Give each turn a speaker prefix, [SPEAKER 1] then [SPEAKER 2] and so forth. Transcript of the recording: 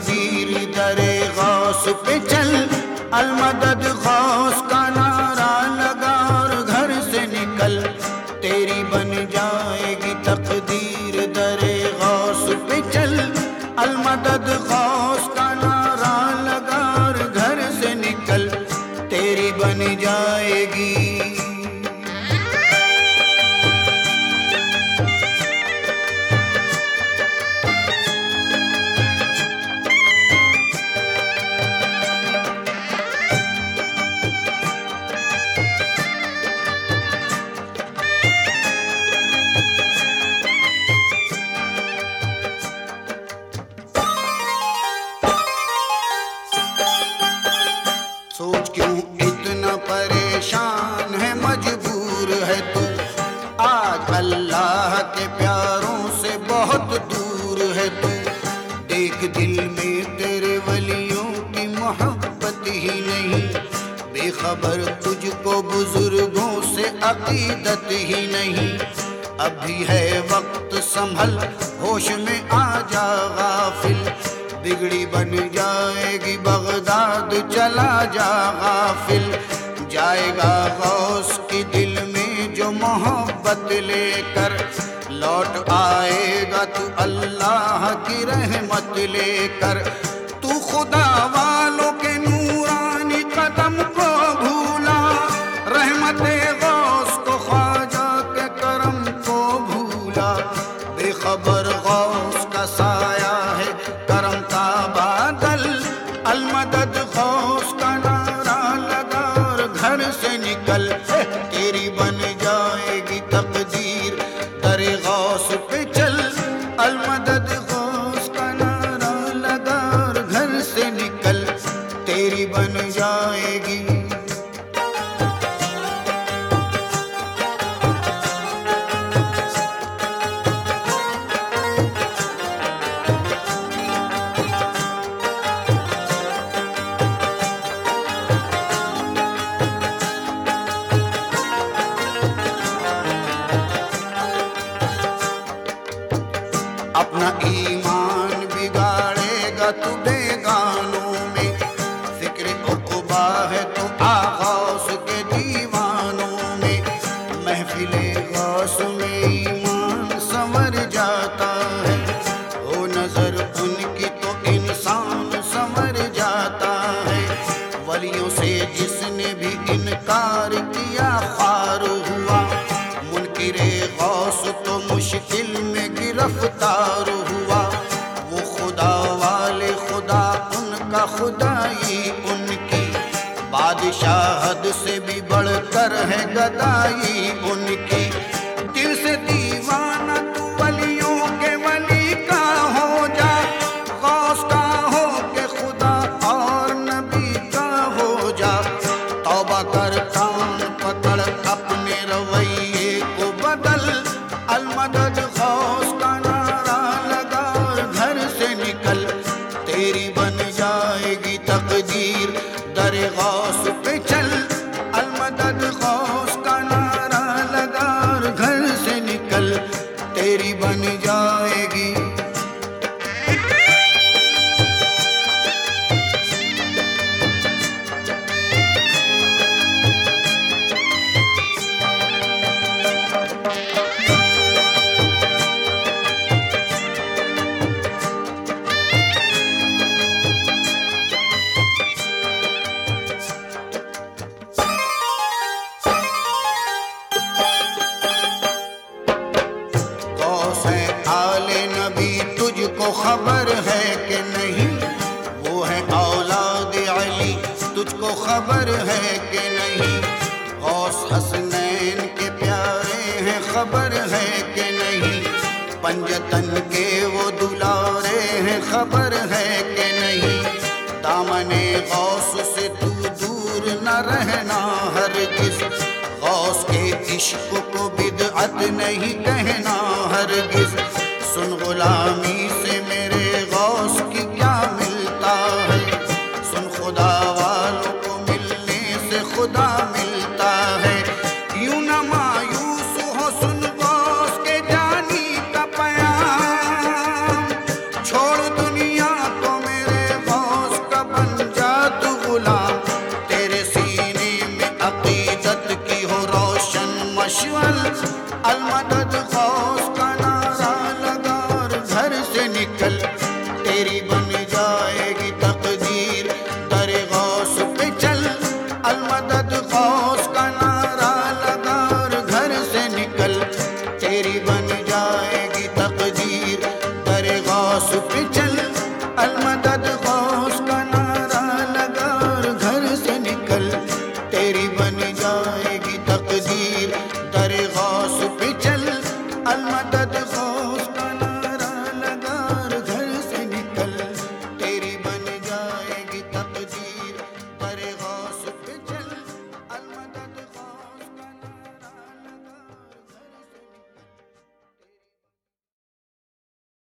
[SPEAKER 1] तकदीर दरे गौस पे चल, अलमदद गौस का नारा लगा और घर से निकल, तेरी बन जाएगी तकदीर दरे गौस पे चल, अलमदद गौस का नारा लगा और घर से निकल, तेरी बन जाएगी। सोच क्यों इतना परेशान है, मजबूर है तू, आज अल्लाह के प्यारों से बहुत दूर है तू। देख दिल में तेरे वलियों की मोहब्बत ही नहीं, बेखबर तुझको बुजुर्गों से अकीदत ही नहीं। अभी है वक्त संभल, होश में आ जा गाफिल, बिगड़ी बन जाएगी बगदाद, चला जा गाफिल। जाएगा गौस की दिल में जो मोहब्बत लेकर, लौट आएगा तू अल्लाह की रहमत लेकर। तू खुदा वालों के नूरानी कदम को भूला, रहमते गौस को ख्वाजा के करम को भूला। बेखबर गौस का साया है करम का बादल, अलमदद गौस का नारा लगा और घर से निकल, तेरी बन जाएगी तकदीर दरे गौस पे चल, अलमदद गौस का नारा लगा और घर से निकल, तेरी बन जाएगी। अपना ईमान बिगाड़ेगा तू बेगानों में, फिक्र उक़बा है तो गौस के दीवानों में। महफिले गौस में ईमान संवर जाता है, हो नजर उनकी तो इंसान संवर जाता है। वलियों से जिसने भी इनकार किया ख्वार हुआ, मुनकिरे गौस तो मुश्किल में गिरफ्तार हुआ। वो खुदा वाले खुदा, उनका खुदाई उनकी, बादशाहद से भी बढ़कर है गदाई उनकी। दिल से दीवाना तू वलियों के वली का हो जा, गौस का हो के खुदा और नबी का हो जा। तौबा कर, कान पकड़, अपने रवैये को बदल, अलमदद गौस का नारा लगा और घर से निकल, तेरी बन जाएगी तकदीर दरे गौस पे चल, अलमदद गौस का नारा लगा और घर से निकल, तेरी बन जाएगी। तुझको खबर है कि नहीं, वो है औलाद अली, तुझको खबर है कि नहीं। गौस हसनैन के प्यारे हैं, खबर है कि नहीं। पंजतन के वो दुलारे हैं, खबर है कि नहीं। दामने गौस से तू दूर न रहना हरगिज़, गौस के इश्क को बिदअत नहीं कहना हरगिज़। सुन गुलामी से मेरे गौस की क्या मिलता है, सुन खुदा वालों को मिलने से खुदा मिलता है। यूं न मायूस हो, सुन गौस के जानी का पयाम, छोड़ दुनिया को मेरे गुलाम।